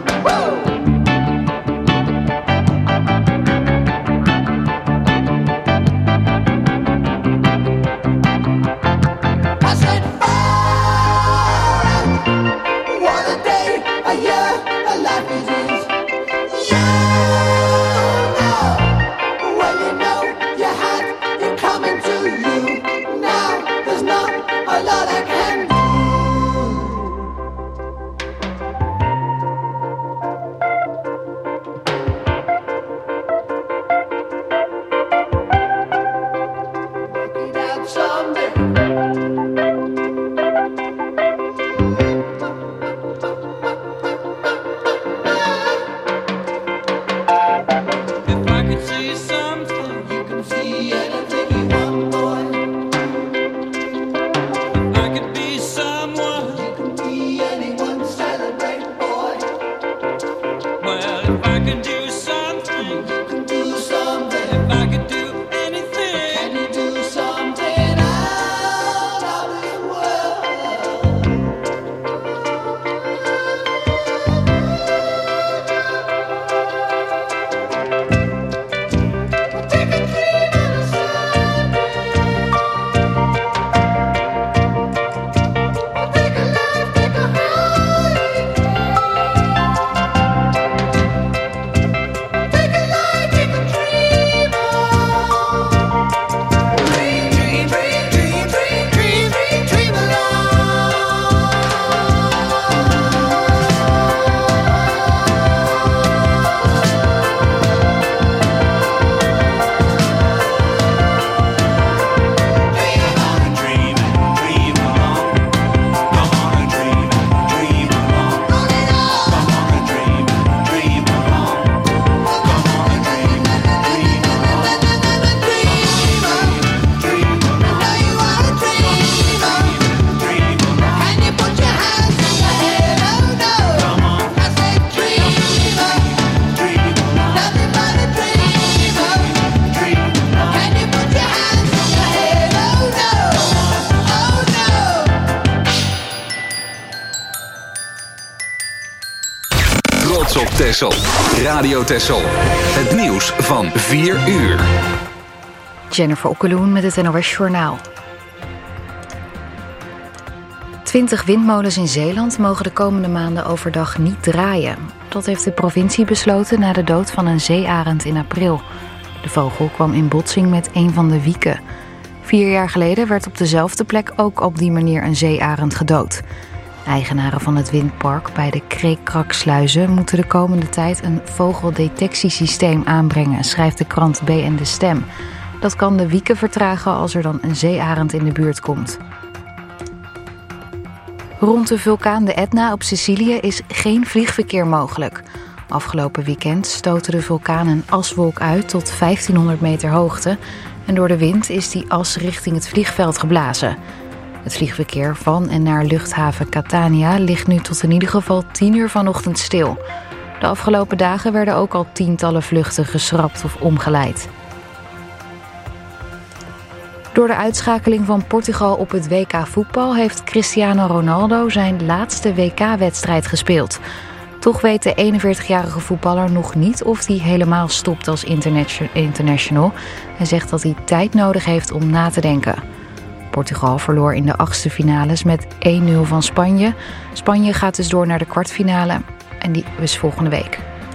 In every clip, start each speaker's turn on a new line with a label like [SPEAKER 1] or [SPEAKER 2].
[SPEAKER 1] Trots op Texel. Radio Texel. Het nieuws van 4 uur.
[SPEAKER 2] Jennifer Okkeloen met het NOS Journaal. 20 windmolens in Zeeland mogen de komende maanden overdag niet draaien. Dat heeft de provincie besloten na de dood van een zeearend in april. De vogel kwam in botsing met een van de wieken. 4 jaar geleden werd op dezelfde plek ook op die manier een zeearend gedood. Eigenaren van het windpark bij de Kreekkraksluizen moeten de komende tijd een vogeldetectiesysteem aanbrengen, schrijft de krant BN De Stem. Dat kan de wieken vertragen als er dan een zeearend in de buurt komt. Rond de vulkaan de Etna op Sicilië is geen vliegverkeer mogelijk. Afgelopen weekend stootte de vulkaan een aswolk uit tot 1500 meter hoogte en door de wind is die as richting het vliegveld geblazen. Het vliegverkeer van en naar luchthaven Catania ligt nu tot in ieder geval 10 uur vanochtend stil. De afgelopen dagen werden ook al tientallen vluchten geschrapt of omgeleid. Door de uitschakeling van Portugal op het WK voetbal heeft Cristiano Ronaldo zijn laatste WK-wedstrijd gespeeld. Toch weet de 41-jarige voetballer nog niet of hij helemaal stopt als international. Hij zegt dat hij tijd nodig heeft om na te denken. Portugal verloor in de 8e finales met 1-0 van Spanje. Spanje gaat dus door naar de kwartfinale en die is volgende week.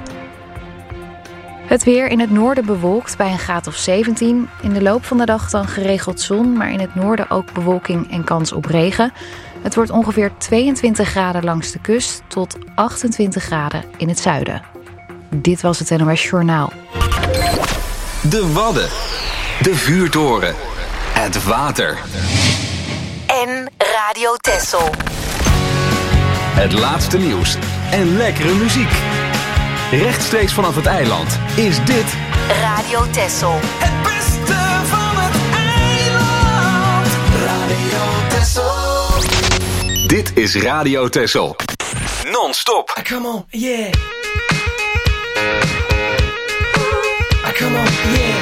[SPEAKER 2] Het weer in het noorden bewolkt bij een graad of 17. In de loop van de dag dan geregeld zon, maar in het noorden ook bewolking en kans op regen. Het wordt ongeveer 22 graden langs de kust tot 28 graden in het zuiden. Dit was het NOS Journaal.
[SPEAKER 1] De Wadden. De vuurtoren. Het water.
[SPEAKER 3] En Radio Texel.
[SPEAKER 1] Het laatste nieuws en lekkere muziek. Rechtstreeks vanaf het eiland is dit
[SPEAKER 3] Radio Texel.
[SPEAKER 4] Het beste van het eiland. Radio Texel.
[SPEAKER 1] Dit is Radio Texel. Non-stop.
[SPEAKER 4] Come on, yeah. Come on, yeah.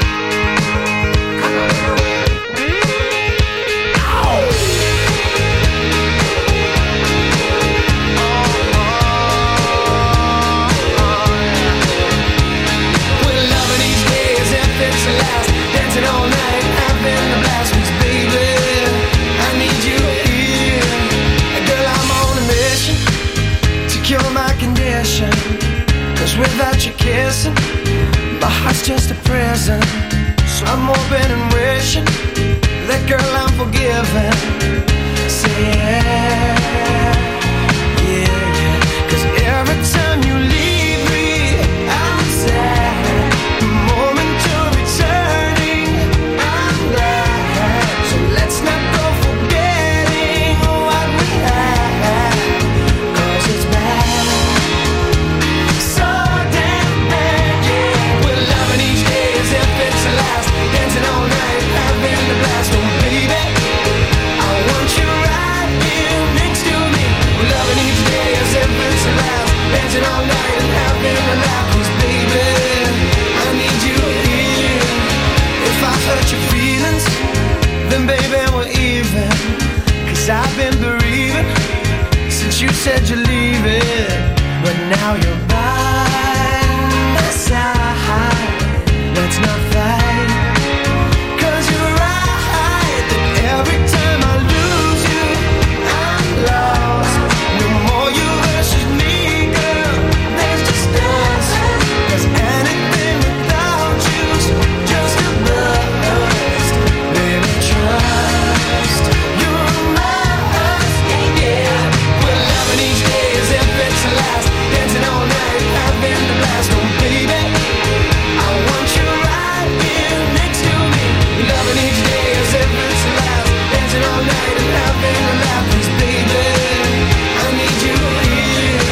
[SPEAKER 4] 'Cause without you kissing, my heart's just a prison. So I'm hoping and wishing that girl I'm forgiven. Say yeah, yeah, yeah. 'Cause every time you leave me, I'm sad. The moment you're returning, I'm glad. So let's not go forgetting what we had. 'Cause it's bad, so damn bad, yeah. We're loving each day as if it's the last, dancing all night, having the blast. Oh baby, I want you right here next to me. We're loving each day as if it's the last, dancing all night and having a laugh. 'Cause baby, I need you here. If I hurt your feelings, then baby we're even. 'Cause I've been bereaving since you said you're leaving. But now you're by my side. Let's not fight. 'Cause you're right that every time I lose you, I'm lost. No more you versus me, girl. There's just us. 'Cause anything without you's just a bust. Baby, trust. You're mine, yeah. We're loving each day as if it's the last, dancing all night, having the blast. Oh baby, I want you right here next to me. We're loving each day as if it's the last, dancing all night and having a laugh. 'Cause baby, I need you here.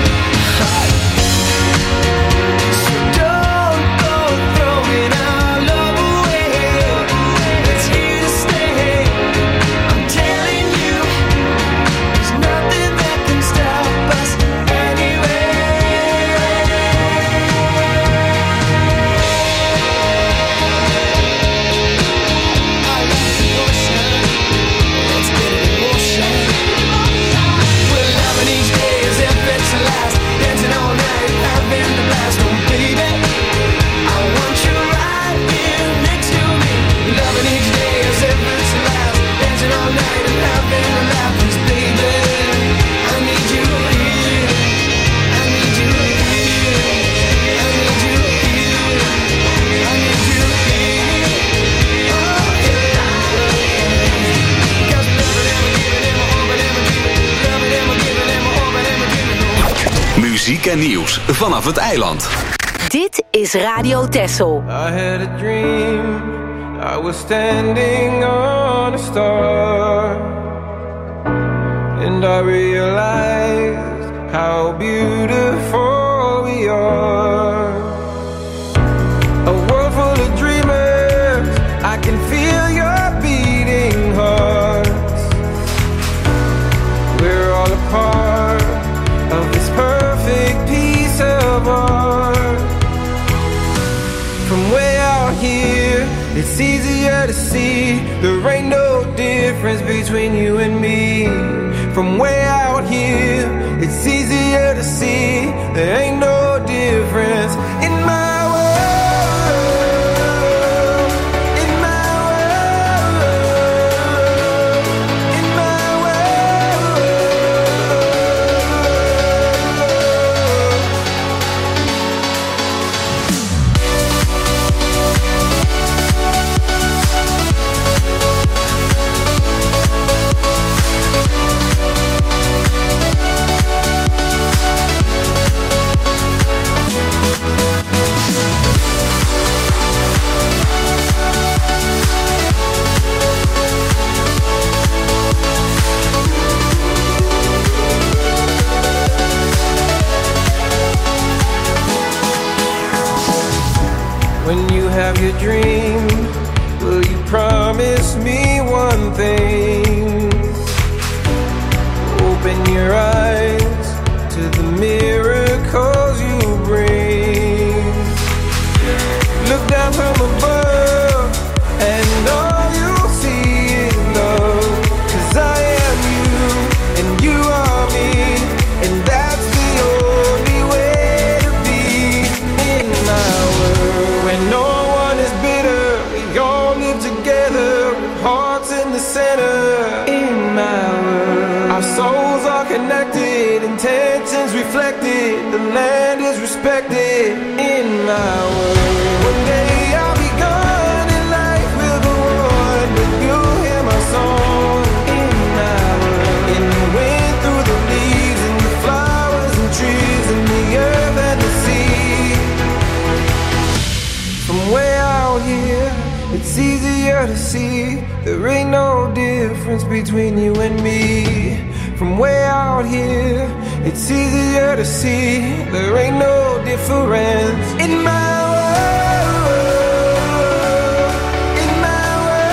[SPEAKER 4] So don't go throwing our love away. It's here to stay. I'm telling you, there's nothing that can stop us anyway. I love the ocean. Let's get it in motion. We're loving each day as if it's the last, dancing all night, having the blast. Oh baby, I want you right here next to me. We're loving each day as if it's the last, dancing all night and having a laugh. 'Cause baby, I need you here. I need you here. I need you here. I need you here. Oh yeah. 'Cause loving and giving and hoping and dreaming, loving and giving and hoping and dreaming.
[SPEAKER 1] Muziek en nieuws vanaf het eiland.
[SPEAKER 3] Dit is Radio Texel.
[SPEAKER 5] I had a dream, I was standing on a star, and I realized how beautiful we are. A world full of dreamers, I can feel your beating hearts. We're all a part of this perfect piece of art. From way out here, it's easier to see there ain't no difference between you and me. From way out here, it's easier to see there ain't no difference in my world, in my world, in my world. When you have your dream, will you promise me one thing? Open your eyes to the miracles you bring. Look down from above and all you'll see is love. 'Cause I am you and you are me, and that's the only way to be in my world. When no one is bitter unexpected in my world. One day I'll be gone and life will go on, but you'll hear my song in my world. And the wind through the leaves and the flowers and trees and the earth and the sea. From way out here, it's easier to see there ain't no difference between you and me. From way out here, it's easier to see there ain't no difference in my world, in my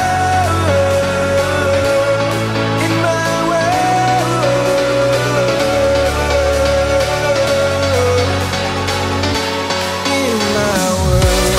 [SPEAKER 5] world, in my world, in my world.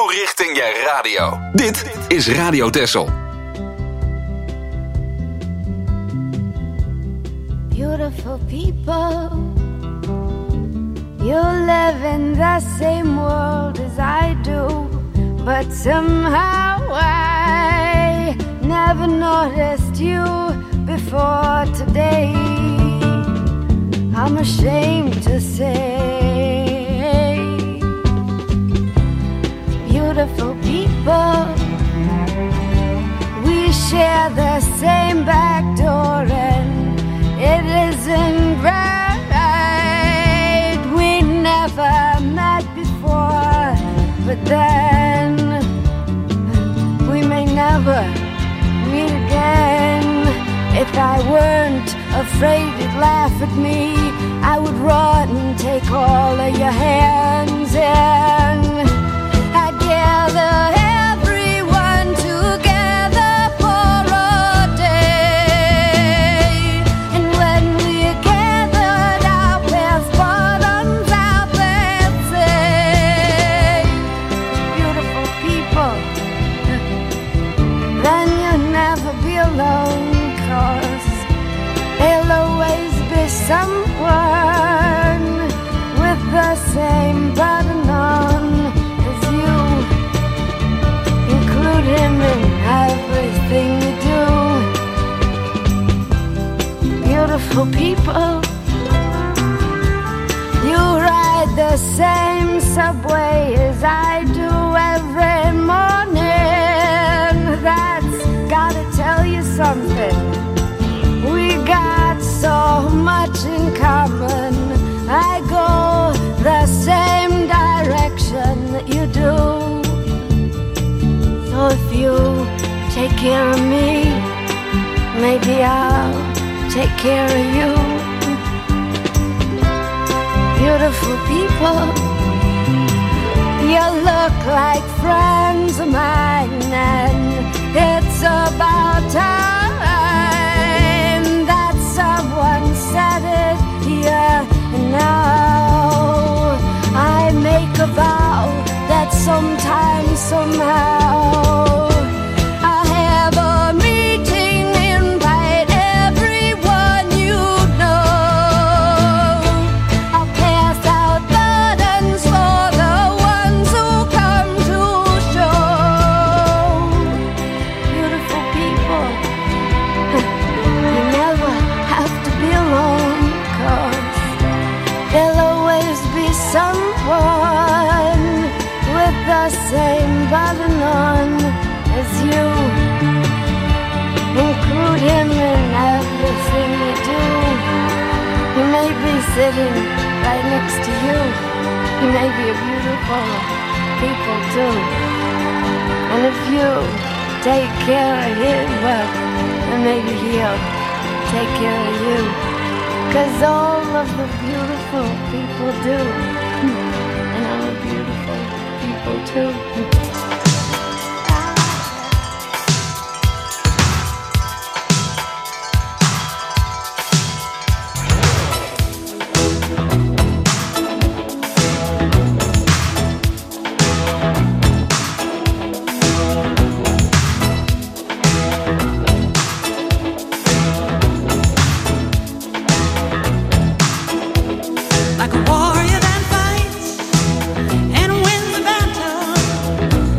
[SPEAKER 1] richting je radio. Dit is Radio Texel.
[SPEAKER 6] Beautiful people, you live in the same world as I do, but somehow I never noticed you before today. I'm ashamed to say, beautiful people, we share the same back door and it isn't right. We never met before, but then we may never meet again. If I weren't afraid you'd laugh at me, I would run and take all of your hands and I'd gather everyone together for a day. And when we're gathered, our best bottoms out there say, beautiful people, then you'll never be alone. There'll always be someone with the same button on as you. Include him in everything you do. Beautiful people, you ride the same subway as I do every morning. That's gotta tell you something. We got so much in common. I go the same direction that you do. So if you take care of me, maybe I'll take care of you. Beautiful people, you look like friends of mine, and it's about time someone said it here and now. I make a vow that sometime, somehow, I'll have a meeting, invite everyone you know. I'll pass out buttons for the ones who come to show. Beautiful people, you never have to be alone, 'cause there'll always be someone with the same button on as you. Include him in everything you do. He may be sitting right next to you. He may be a beautiful people too. And if you take care of him, well, then maybe he'll take care of you, 'cause all of the beautiful people do, and I'm a beautiful people too.
[SPEAKER 7] Like a warrior that fights and wins the battle.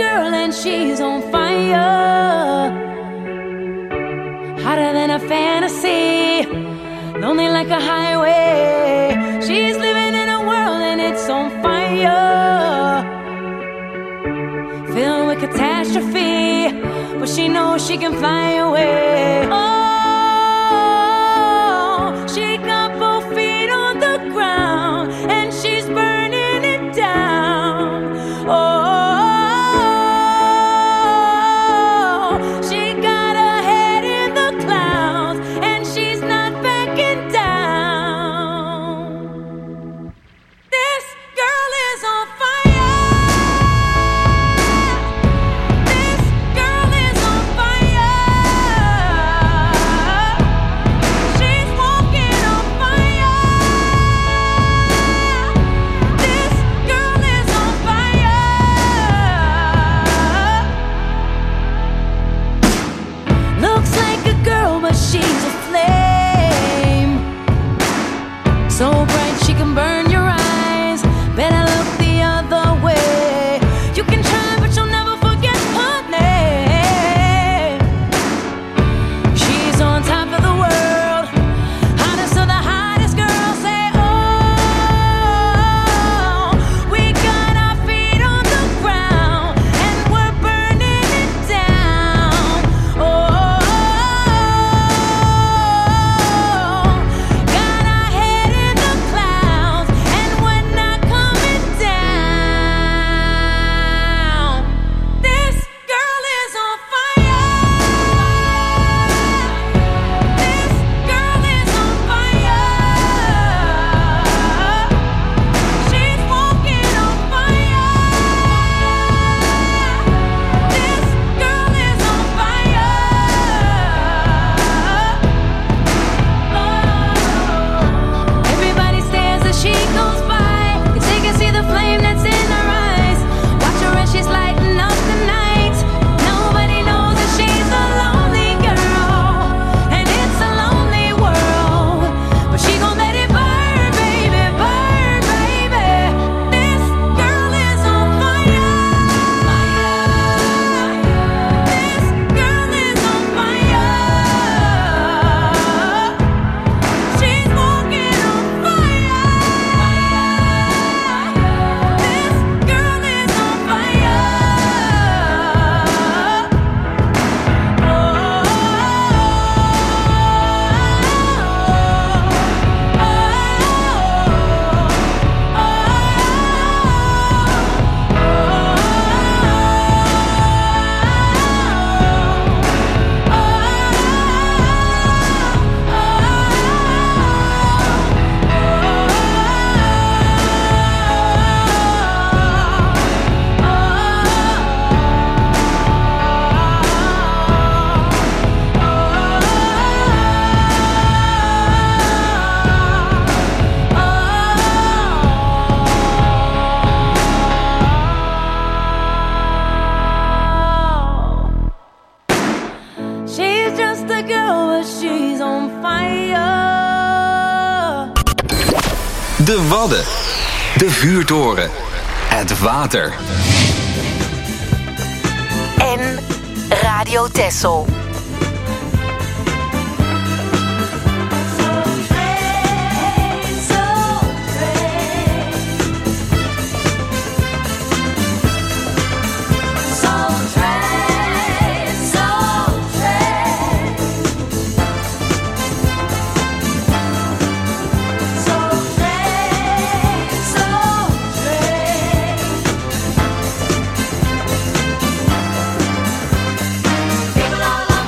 [SPEAKER 7] girl and she's on fire, hotter than a fantasy, lonely like a highway. She's living in a world and it's on fire, filled with catastrophe, but she knows she can fly away. Oh, she got both feet on the ground and she's burning it down. Oh, she got her head in the clouds and she's not backing down. This girl is on fire. This girl is on fire. She's walking on fire. This girl is on fire. Looks like a girl, but she's a flame. So bright she can burn your eyes. Better look the other way. You can try, but you'll never forget her name. She's on top of the world, hottest of the hottest girls. Say, oh, we got our feet on the ground and we're burning it down. Oh, got our head in the clouds and we're not coming down. This girl is on fire. This girl is on fire. She's walking on fire. This girl is on fire. Everybody stares as she goes by, 'cause they can see the flame that's in her eyes. Watch her as she's lighting up the night. Nobody knows that she's a lonely girl, and it's a lonely world. But she gon' let it burn, baby, burn, baby. This girl is on fire. This girl is on fire. She's walking on fire. This girl is on fire. She's just a girl, but she's on fire.
[SPEAKER 1] De Wadden. De vuurtoren. Het water.
[SPEAKER 3] En Radio Texel.
[SPEAKER 7] People all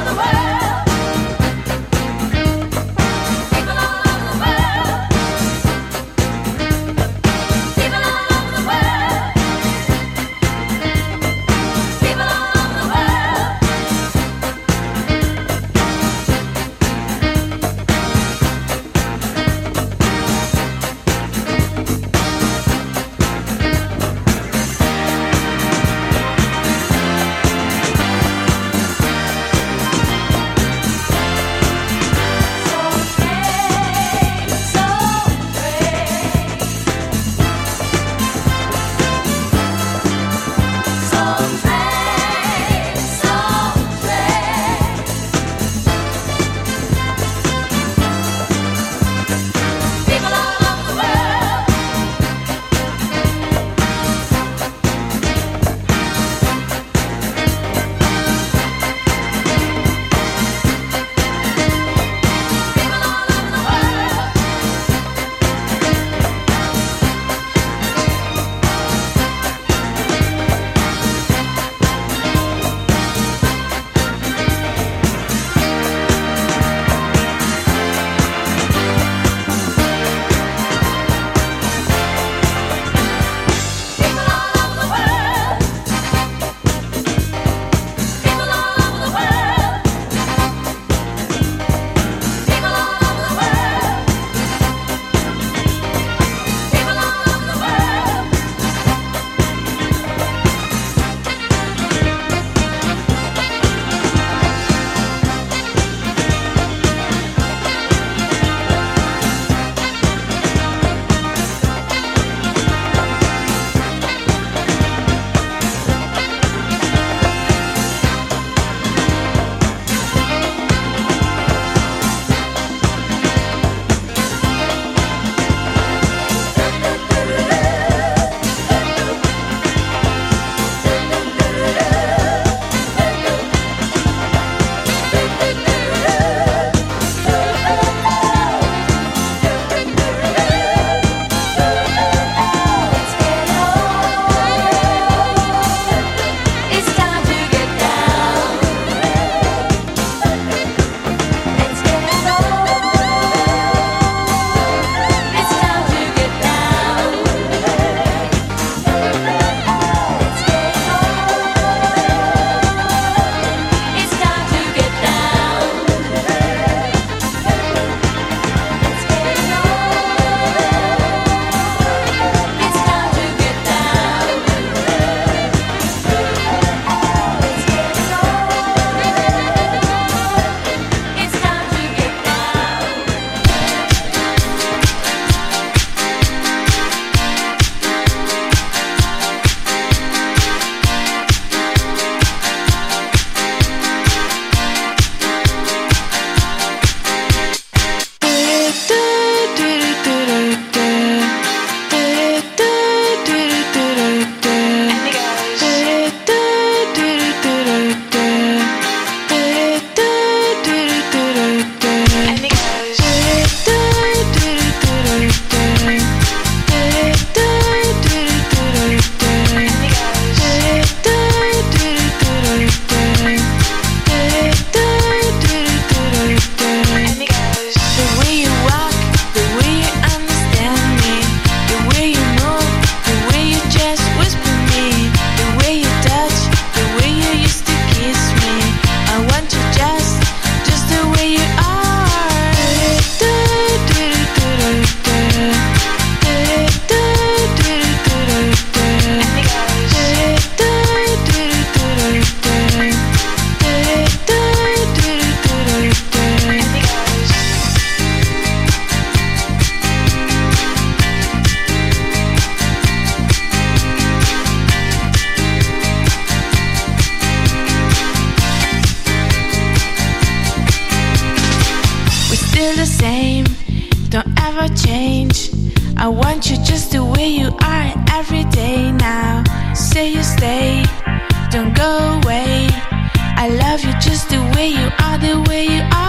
[SPEAKER 8] just the way you are every day now. Say you stay, don't go away. I love you just the way you are, the way you are.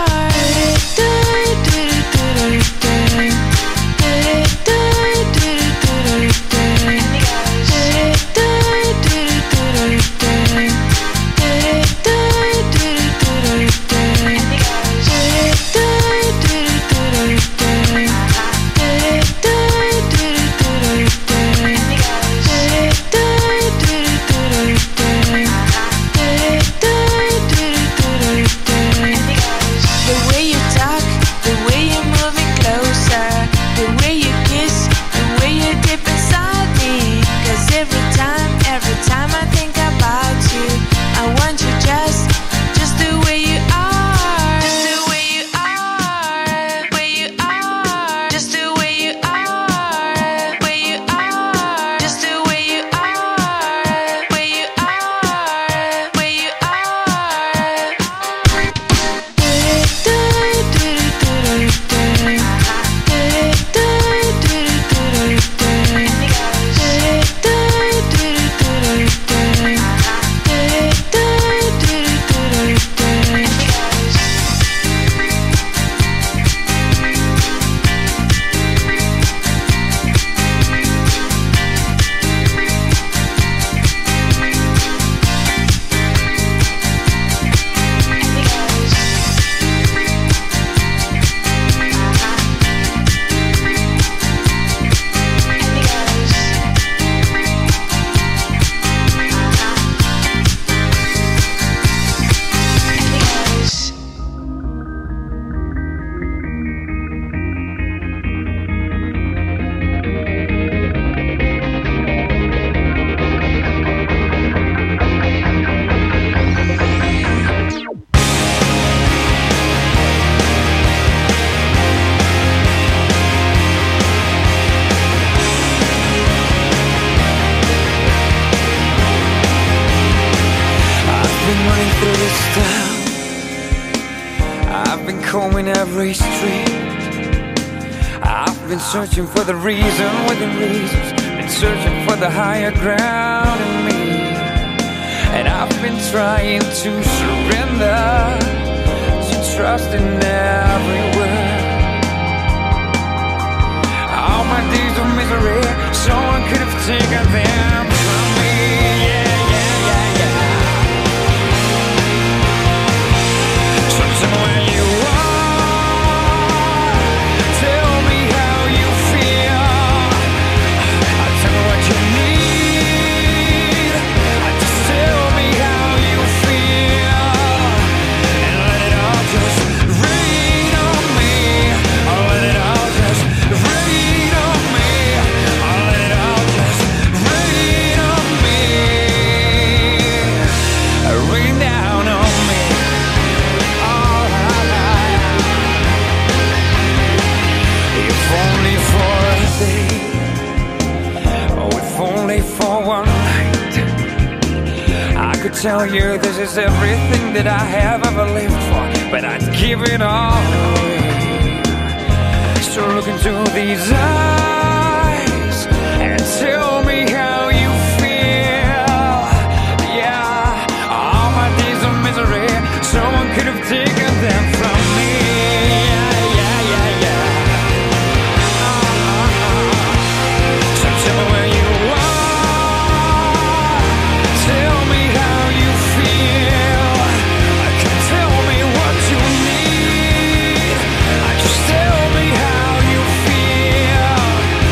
[SPEAKER 5] Every street I've been searching for the reason within reasons, been searching for the higher ground in me, and I've been trying to surrender, to trust in every word. All my days of misery, someone could have taken them from me. Yeah, yeah, yeah, yeah. So tell me where you are. Tell you this is everything that I have ever lived for, but I'd give it all away. So look into these eyes and tell me how you feel. Yeah, all my days of misery, someone could have taken them from me. Yeah, yeah, yeah, yeah. So tell me where you are. Tell me how you feel. Tell me what you need. Just tell me how you feel.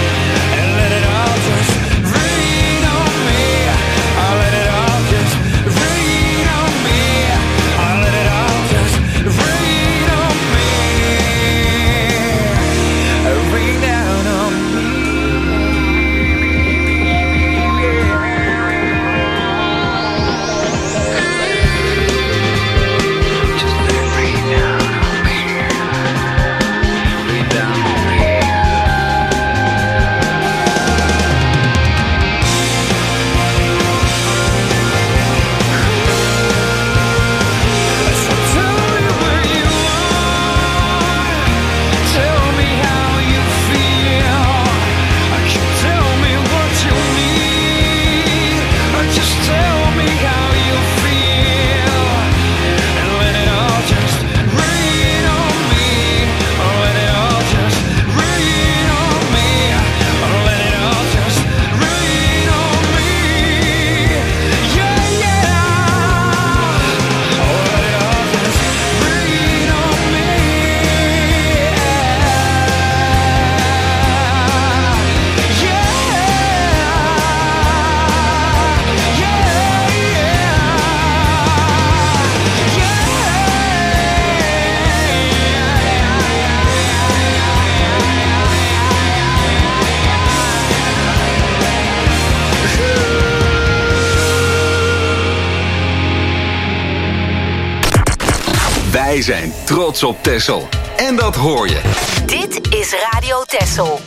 [SPEAKER 1] Wij zijn trots op Texel. En dat hoor je.
[SPEAKER 3] Dit is Radio Texel.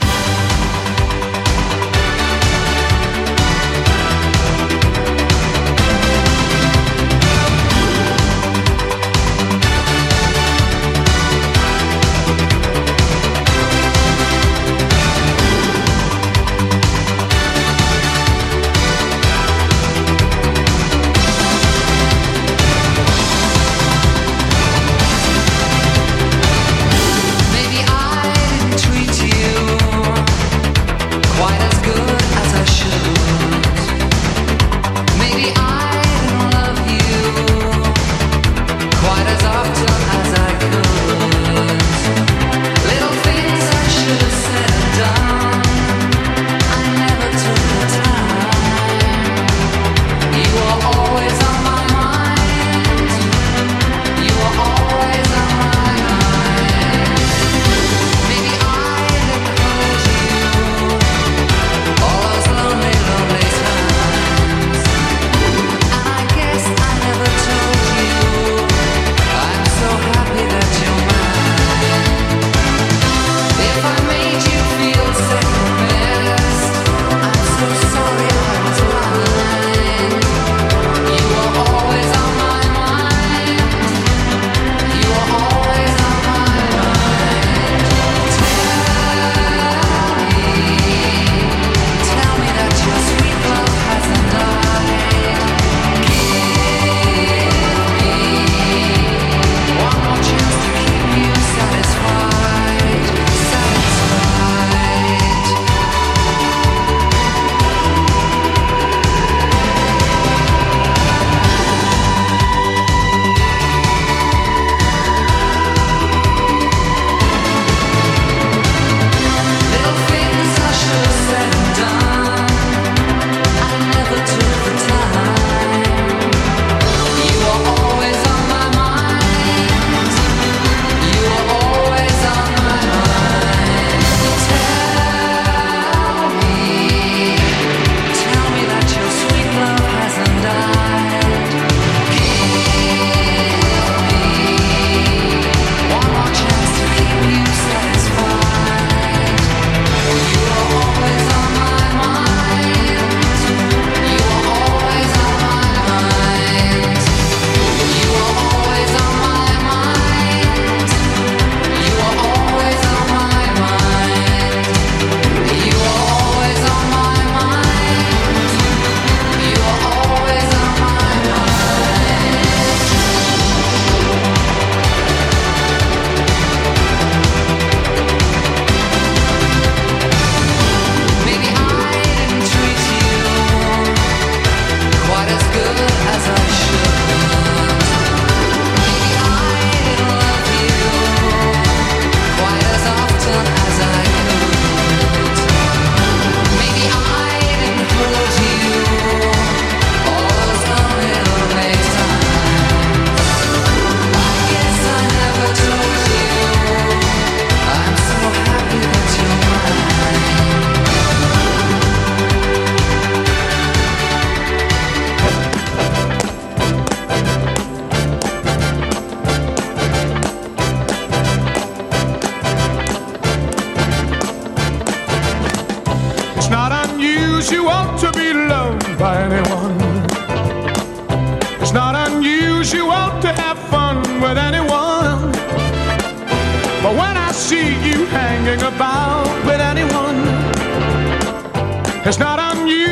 [SPEAKER 9] It's not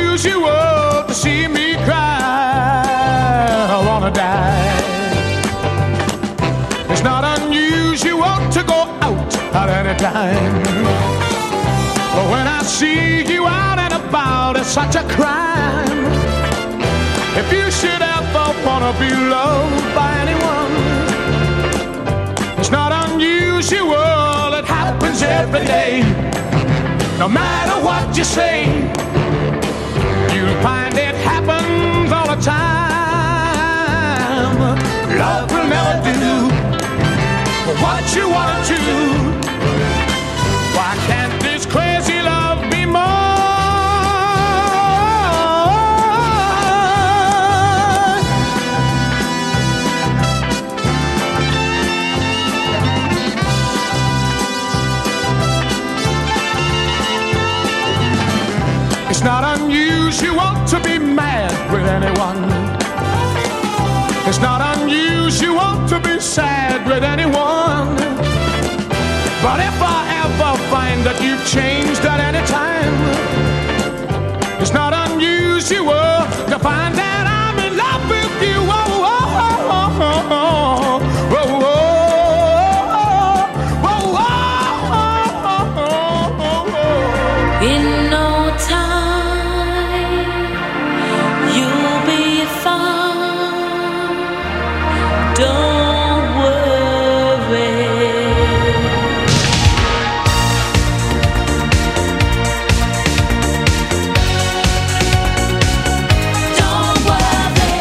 [SPEAKER 9] unusual to see me cry. I wanna die. It's not unusual to go out at any time. But when I see you out and about, it's such a crime. If you should ever wanna be loved by anyone, it's not unusual, it happens every day. No matter what you say, you'll find it happens all the time. Love will never do what you want to. Why can't this crazy love be more? It's not unusual to be mad with anyone. It's not unusual to be sad with anyone. But if I ever find that you've changed at any time, it's not unusual to find that I'm in love with you. Oh, oh, oh, oh, oh, oh, oh, oh.
[SPEAKER 7] In no time, you'll be fine. Don't worry. Don't worry.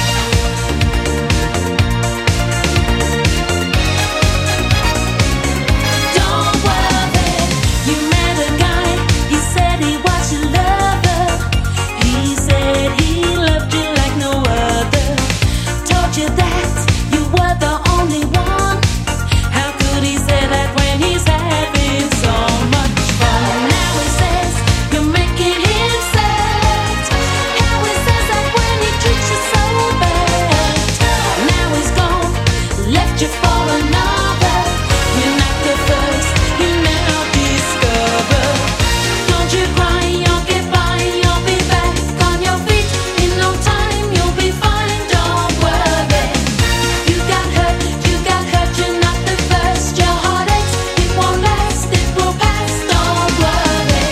[SPEAKER 7] Don't worry. You met a guy. He said he was your lover. He said he loved you like no other. Told you that you were the only one. How could he say that when he's having so much fun? Now he says you're making him sad. How he says that when he treats you so bad. Now he's gone, left you for another. You're not the first, you now discover. Don't you cry, you'll get by, you'll be back on your feet. In no time, you'll be fine, don't worry. You got hurt, you're not the first. Your heart aches, it won't last, it will pass, don't worry.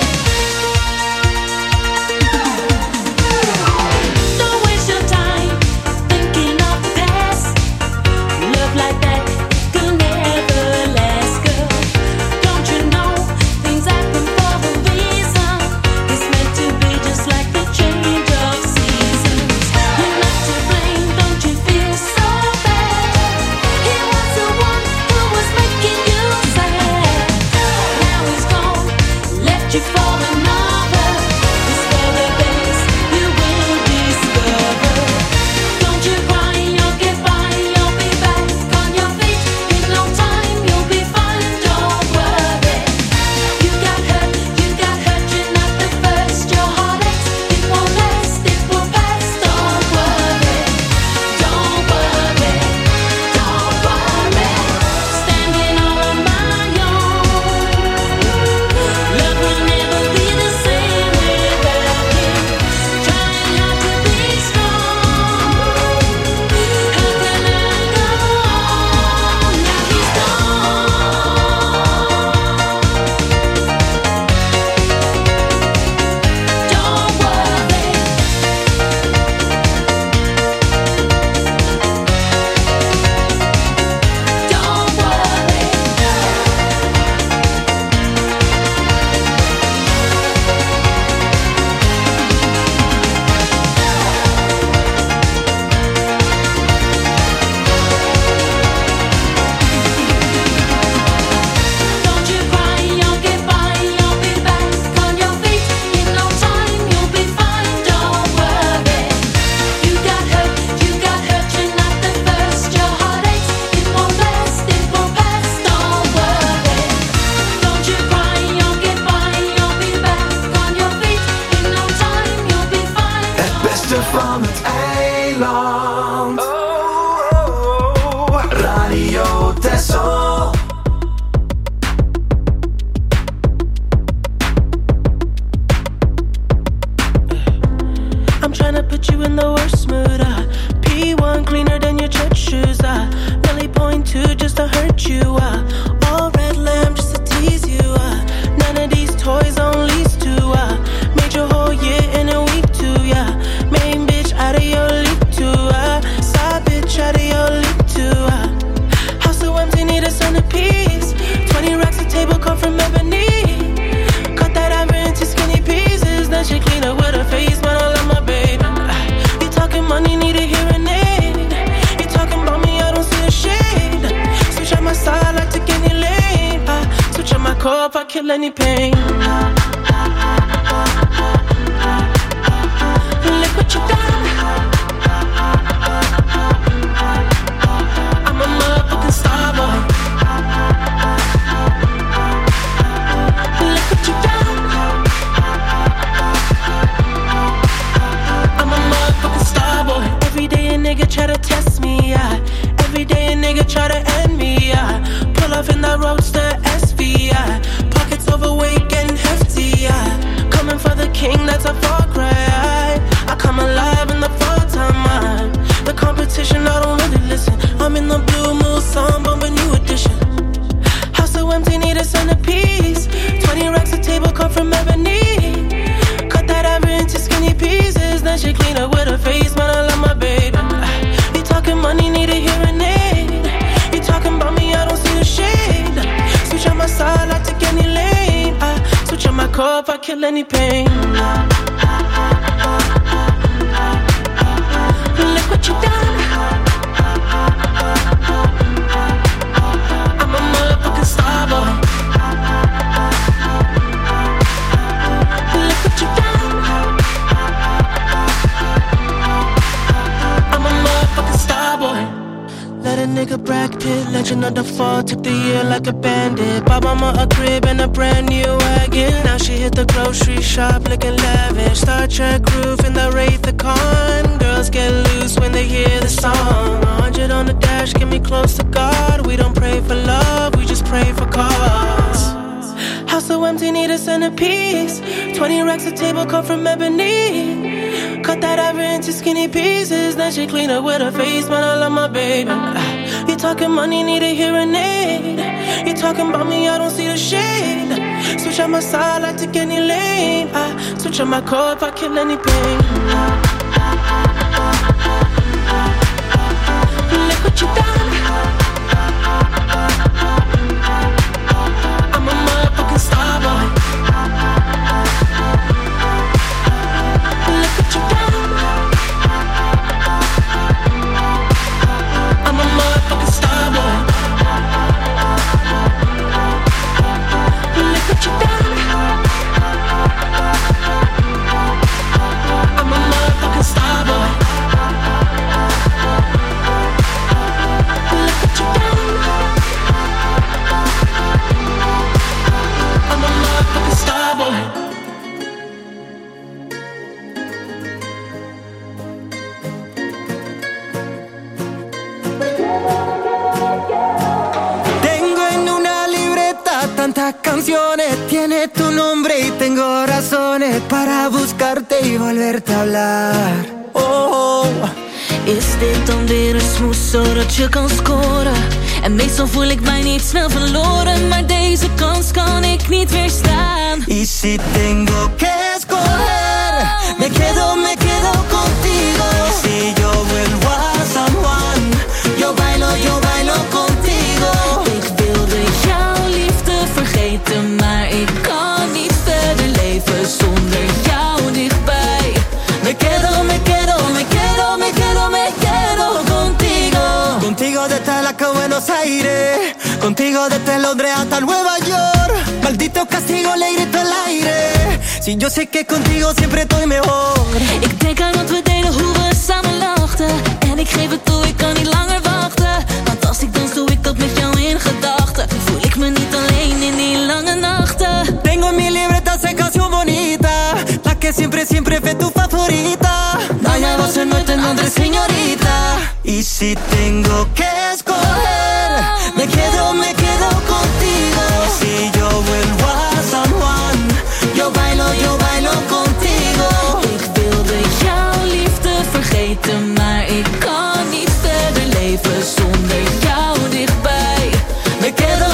[SPEAKER 7] Don't waste your time thinking of the past. Love like that could never last, girl. Don't you know things happen for a reason? It's meant to be just like the change of seasons. You're not to blame, don't you feel so bad? He was the one who was making you sad. Now he's gone, left you for another. It's for the best, you will discover. Don't you cry, you'll get by, you'll be back on your feet. In no time, you'll be fine, don't worry. You got hurt, you're not the first. Your heart aches, it won't last, it will pass, don't worry. Don't worry, don't worry. Standing all on my own. Love will never be the same without him. Trying hard to be strong. How can I go on? Now he's gone. Don't worry. Don't worry. Don't you cry, you'll get by, you'll be back on your feet. In no time, you'll be fine, don't worry. You got hurt, you're not the first. Your heart aches, it won't last, it will pass, don't worry. Don't you cry, you'll get by, you'll be back on your feet. In no time, you'll be fine.
[SPEAKER 4] Het beste van het eiland. Radio Texel.
[SPEAKER 10] I'm trying to put you in the worst mood. P1 cleaner than your church shoes. Millie point 2 just to hurt you. All red lamb just to tease you. None of these toys on lease to. Made your whole year in a week too. Yeah, main bitch out of your league too. Side bitch out of your league too. House so empty, need a centerpiece. 20 racks a table come from ebony. Cut that ivory into skinny pieces. Then she clean up with her face, but I love my baby. You talking money, need a hearing aid. You talking about me, I don't see a shade. Switch on my side, I take any lane. Switch on my core if I kill any pain. Look what you done. I'm a motherfucking star boy. Look what you done. that's a far cry. I come alive in the fall time. The competition, I don't really listen. I'm in the blue mood, song bumping new edition. House so empty, need a centerpiece. 20 racks a table come from ebony. Cut that ever into skinny pieces. Then she clean up with her face, man, I love my baby. You talking money, need a hearing aid. You talking about me, I don't see the shade. Switch on my side, I take any lane. I switch on my cup, I kill any pain. Look what you done. I'm a motherfucking star boy. Look what you done. I'm a motherfucking star boy. Let a nigga Brad Pitt, legend of the fall, took the year like a bandit. Bought mama a crib and a brand new wagon. Now she hit the grocery shop looking lavish. Star Trek roof in the Wraith the Con. Girls get loose when they hear the song. 100 on the dash, get me close to God. We don't pray for love, we just pray for cause. House so empty, need a centerpiece. 20 racks a table come from ebony. Cut that ever into skinny pieces. Then she clean up with her face, man, I love my baby. You talking money, need a hearing aid. You talking about me, I don't see the shade. Switch on my side, I take any lane. I switch on my cup, I kill any pain. Look what you done. I'm a motherfucking star boy. Look what you done. I'm a motherfucking star boy. Look what you done. I'm a motherfucking star boy. Look what you done. I'm a motherfucking star boy.
[SPEAKER 4] Tengo en una libreta tantas canciones, tiene tu nombre y tengo razones para buscarte y volverte a hablar. Oh,
[SPEAKER 7] Is dit dan weer een smoes zodat je kan scoren? En meestal voel ik mij niet snel verloren, maar deze kans kan ik niet weerstaan.
[SPEAKER 4] y si tengo que escoger, me quedo contigo. Si yo vuelvo a San Juan, yo bailo contigo.
[SPEAKER 7] Ik wilde jouw liefde vergeten, maar ik kan niet verder leven zonder jou dichtbij.
[SPEAKER 4] Me quedo contigo. Contigo desde la que Buenos Aires, contigo desde Londres hasta Nueva York. Maldito castigo, le grito al aire. Si yo sé que contigo siempre estoy mejor.
[SPEAKER 7] Ik denk aan wat we deden, hoe we samen lachten. En ik geef het toe, ik kan niet langer wachten. Want als ik dans, doe ik dat met jou in gedachten. Voel ik me niet alleen in die lange nachten.
[SPEAKER 4] Tengo en mi libreta esa canción bonita, la que siempre fue tu favorita. Vaya voz en nuestro nombre, señorita. Y si tengo que escoger, me quedo contigo. Si yo vuelvo a San Juan, yo bailo contigo.
[SPEAKER 7] Ik wilde jouw liefde vergeten, maar ik kan niet verder leven zonder jou dichtbij.
[SPEAKER 4] Me quedo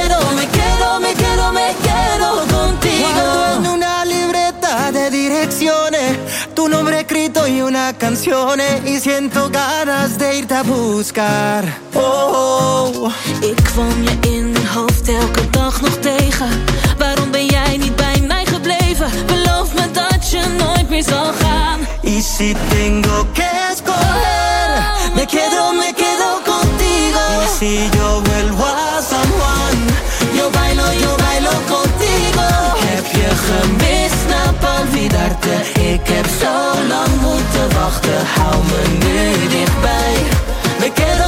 [SPEAKER 4] contigo. Guardo en una libreta de direcciones tu nombre escrito y una canción, y siento ganas de irte a buscar. Oh,
[SPEAKER 7] Ik kwam je in mijn hoofd elke dag nog tegen. Waarom ben jij niet bij mij gebleven? Beloof me dat je nooit meer zal gaan.
[SPEAKER 4] y si tengo que escoger, me quedo contigo. Y si yo vuelvo a San Juan, yo bailo contigo. Heb je gemist, snap olvidarte. Ik heb zo lang moeten wachten, hou me nu dichtbij. Me quedo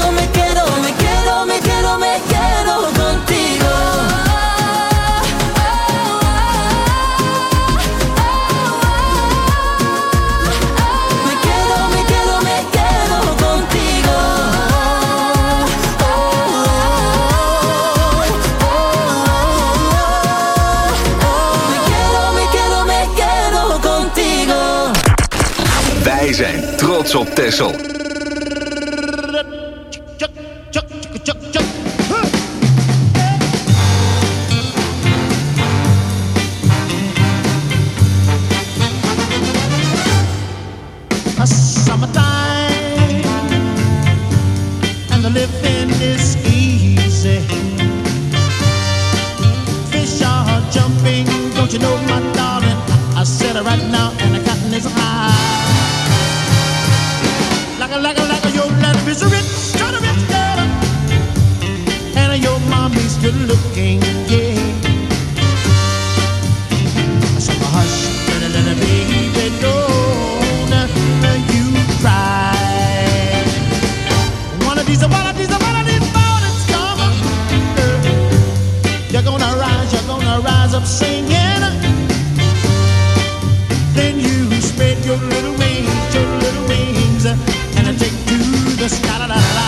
[SPEAKER 4] contigo.
[SPEAKER 1] zijn trots op Texel.
[SPEAKER 9] Summertime and the living is easy. Fish are jumping, don't you know, my darling? I said it right now, and the cotton is high. Like a your life is rich, kind of rich girl, and your mommy's good looking, yeah. So hush, little baby, don't you cry. One of these mornings come, you're gonna rise up singing. Then you spread your little wings, and take to the sky. La, la, la.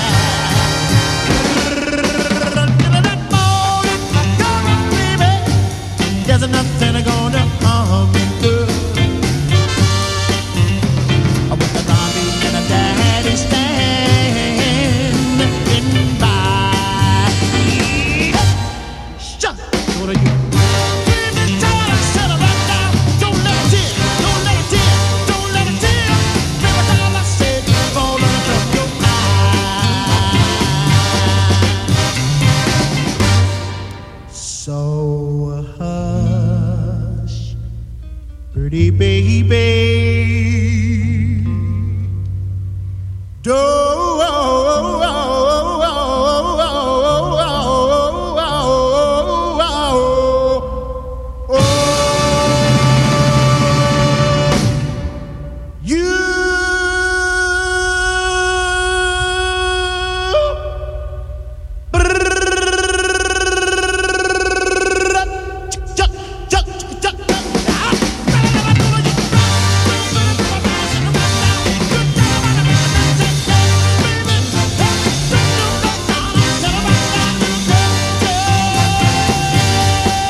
[SPEAKER 9] That morning, come on, baby. There's nothing gonna harm you. With the mommy and the daddy standing by. Shut what are you? So hush, pretty baby,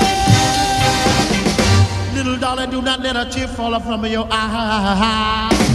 [SPEAKER 9] do not let a tear fall from your eye.